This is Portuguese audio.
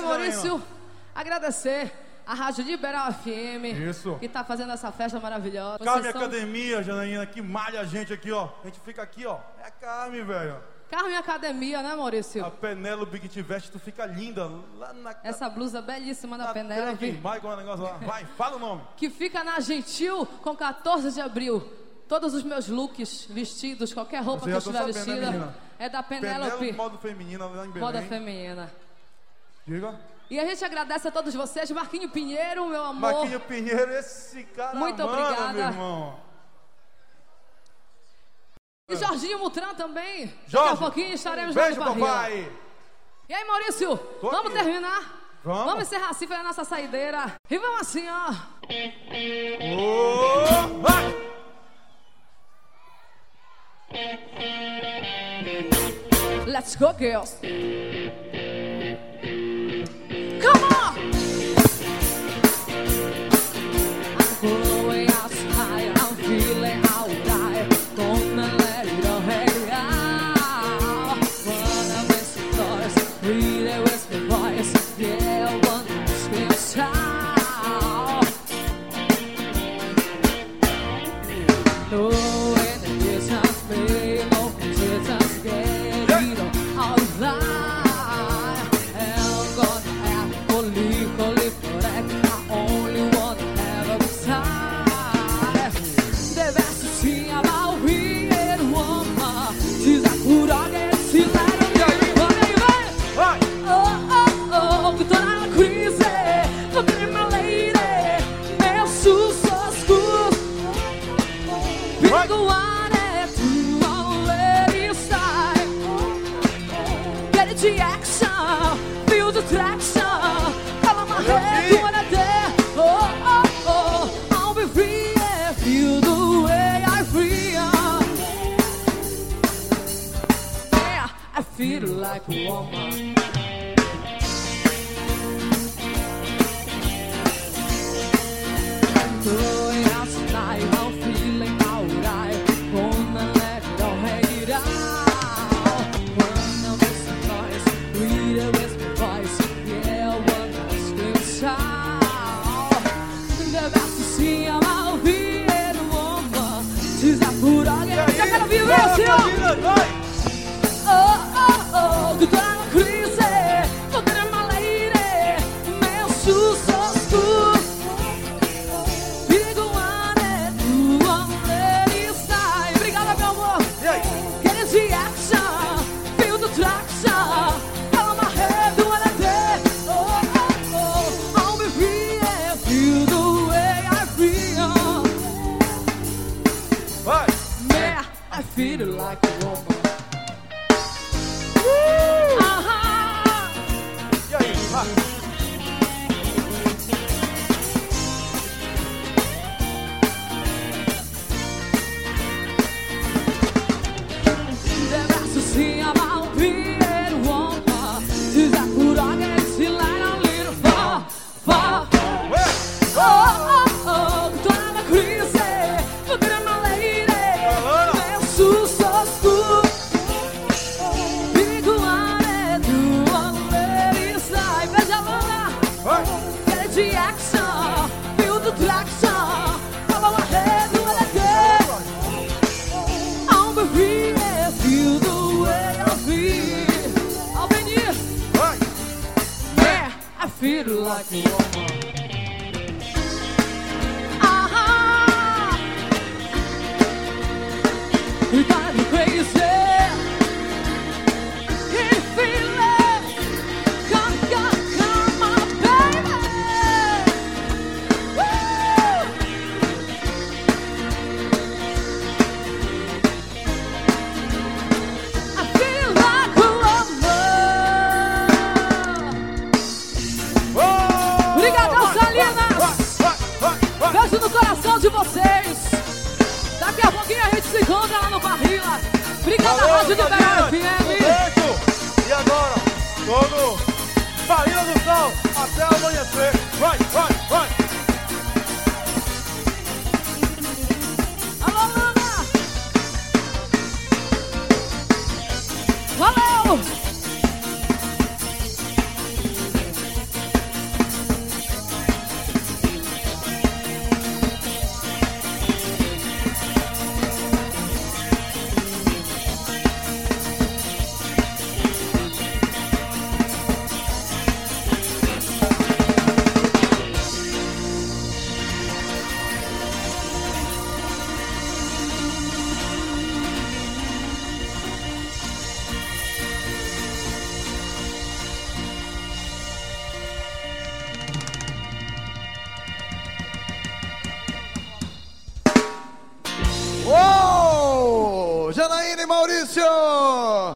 Maurício, agradecer a Rádio Liberal FM. Isso. Que tá fazendo essa festa maravilhosa. Carme Academia, Janaína, que malha a gente aqui, ó. A gente fica aqui, ó. É a Carme, velho. Carme Academia, né, Maurício? A Penélope que te veste, tu fica linda. Lá na... Essa blusa belíssima da na Penélope. Vai com o negócio lá. Vai, fala o nome. Que fica na Gentil com 14 de abril. Todos os meus looks, vestidos, qualquer roupa que eu estiver vestida, né, é da Penélope. Modo feminina lá em Belém. Moda feminina. Diga. E a gente agradece a todos vocês. Marquinho Pinheiro, meu amor. Marquinho Pinheiro, esse cara muito manda, obrigada, meu irmão. E Jorginho Mutran também. Jorge, daqui a pouquinho estaremos beijo, lá no Barrila. papai. E aí, Maurício, vamos terminar? Vamos encerrar assim, foi a nossa saideira. E vamos assim, ó. Vai! Let's go, girls. Come on! I'm going outside, I'm feeling alright. Gonna let it all hang out. Wanna miss the noise, read it with my voice. Yeah, I wanna scream shout. No, in the distance, baby, no distance, get it all alive. I'm gonna have holy forever. I only wanna have a good time. The best to see about we and woman. She's a good dog and she's like a baby. Vai! Oh, que tô na crise. Look at my lady. Meu sucesso. Big one and two already side. Get into action. Feel the traction. Color my head to what I dare. I'll be free and feel the way I feel. Yeah, I feel like a woman. Going out tonight, I'm feeling alright. Gonna let it all hang out. Wanna make some noise, read it with my voice. Yeah, I wanna scream shout. The best to see about being a woman. She's a good dog and I gotta be real still. Oh, que tô na crise. Look at my lady. Meu sucesso. Big one and two already side. Obrigada, meu amor. Get into action. Feel the traction. Follow my head, do what I did. I'll be free and feel the way I feel. Vai! Yeah, I feel like a woman. E aí? Vai! The best to see about being a woman. She's a good dog and she like a little far. Oh, tô na crise. Look at my lady. Meu sucesso. Big one and two already side. Beija, Luna. Vai! Get into action. Feel the traction. Follow my head, do what I did. I'll be free and feel the way I feel. I'll be you. Vai! Yeah, I feel like a woman. You got me crazy. Can you feel it? Come on, baby. Woo! I feel like a woman. Obrigadão, Salinas. Vai! Beijo no coração de vocês. Daqui a pouquinho a gente se encontra lá no Barrila. Obrigada, Valeu, Rádio Liberal Salinas. FM. Beijo! E agora, todo Barrila do Sol até amanhecer. Vai! Alô, Luna. Valeu. Maurício!